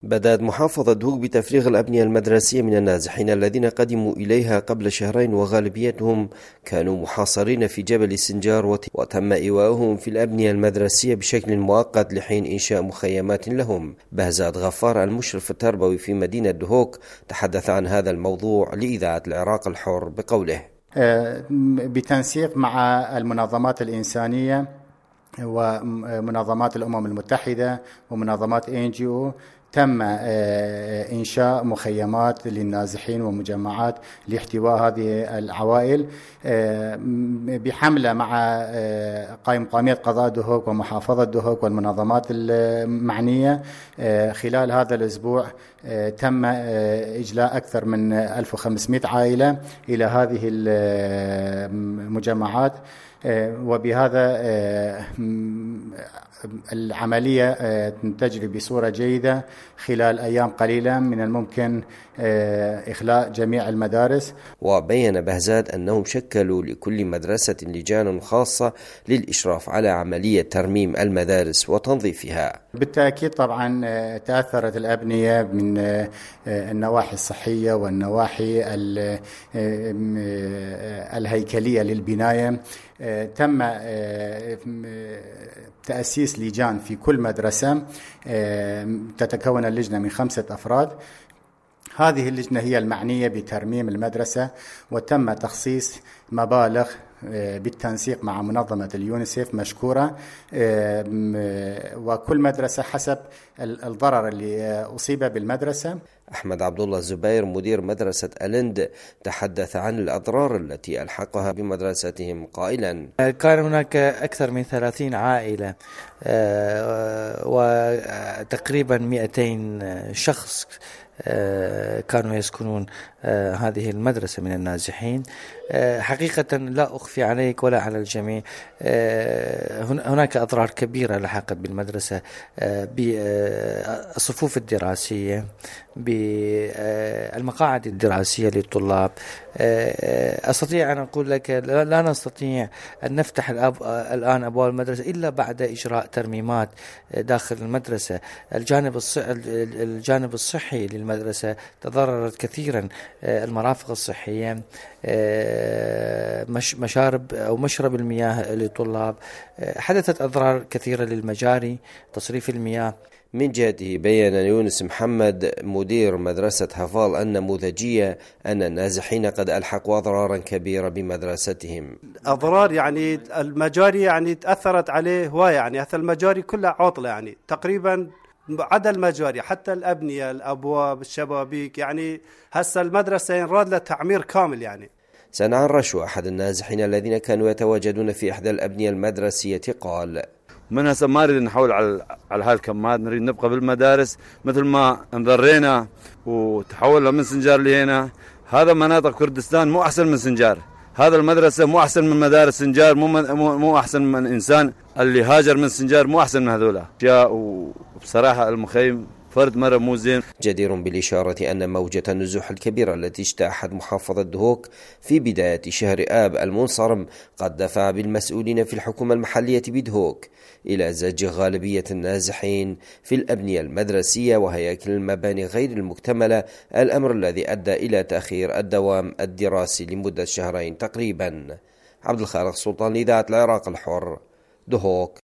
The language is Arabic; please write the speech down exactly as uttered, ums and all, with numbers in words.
بدأت محافظة دهوك بتفريغ الأبنية المدرسية من النازحين الذين قدموا إليها قبل شهرين، وغالبيتهم كانوا محاصرين في جبل سنجار، وتم إيواؤهم في الأبنية المدرسية بشكل مؤقت لحين إنشاء مخيمات لهم. بهزاد غفار المشرف التربوي في مدينة دهوك تحدث عن هذا الموضوع لإذاعة العراق الحر بقوله: بتنسيق مع المنظمات الإنسانية ومنظمات الأمم المتحدة ومنظمات إن جي أو تم إنشاء مخيمات للنازحين ومجمعات لاحتواء هذه العوائل بحملة مع قائم قامية قضاء دهوك ومحافظة دهوك والمنظمات المعنية. خلال هذا الأسبوع تم إجلاء أكثر من ألف وخمسمائة عائلة إلى هذه المجمعات، وبهذا العملية تجري بصورة جيدة. خلال أيام قليلة من الممكن إخلاء جميع المدارس. وبين بهزاد أنهم شكلوا لكل مدرسة لجان خاصة للإشراف على عملية ترميم المدارس وتنظيفها. بالتأكيد طبعا تأثرت الأبنية من النواحي الصحية والنواحي الهيكلية للبناية. تم تأسيس لجان في كل مدرسة، تتكون اللجنة من خمسة أفراد. هذه اللجنة هي المعنية بترميم المدرسة، وتم تخصيص مبالغ بالتنسيق مع منظمة اليونيسيف مشكورة، وكل مدرسة حسب الضرر اللي أصيب بالمدرسة. أحمد عبد الله الزبير مدير مدرسة ألند تحدث عن الأضرار التي ألحقها بمدرستهم قائلا: كان هناك أكثر من ثلاثين عائلة وتقريبا مئتين شخص كانوا يسكنون هذه المدرسة من النازحين. حقيقة لا أخفي عليك ولا على الجميع، هناك أضرار كبيرة لحقت بالمدرسة، بالصفوف الدراسية، بالمقاعد الدراسية للطلاب. أستطيع أن أقول لك لا نستطيع أن نفتح الآن أبواب المدرسة إلا بعد إجراء ترميمات داخل المدرسة. الجانب الصحي الجانب الصحي للمدرسة تضررت كثيرا، المرافق الصحية، مشارب أو مشرب المياه للطلاب، حدثت أضرار كثيرة للمجاري، تصريف المياه. من جهته بيّن يونس محمد مدير مدرسة هفال النموذجية أن النازحين قد ألحقوا أضرارا كبيرة بمدرستهم. أضرار يعني المجاري يعني تأثرت عليه هواية، يعني هذا المجاري كلها عطلة، يعني تقريبا عدا المجاري حتى الأبنية الأبواب الشبابيك، يعني هسه المدرسة ينراد لها تعمير كامل. يعني سنعان رشو أحد النازحين الذين كانوا يتواجدون في إحدى الأبنية المدرسية قال: من هسه ما نريد نحول على على هالكمات، نريد نبقى بالمدارس مثل ما انضرينا وتحولنا من سنجار لهنا. هذا مناطق كردستان مو أحسن من سنجار، هذا المدرسة مو أحسن من مدارس سنجار، مو مو أحسن من إنسان اللي هاجر من سنجار، مو أحسن من هذولا. جاء وبصراحة المخيم فرد مرة مو زين. جدير بالإشارة أن موجة النزوح الكبيرة التي اجتاحت محافظة دهوك في بداية شهر آب المنصرم قد دفع بالمسؤولين في الحكومة المحلية بدهوك إلى زج غالبية النازحين في الأبنية المدرسية وهياكل المباني غير المكتملة، الأمر الذي أدى إلى تأخير الدوام الدراسي لمدة شهرين تقريبا. عبد الخالق سلطان لإذاعة العراق الحر، دهوك.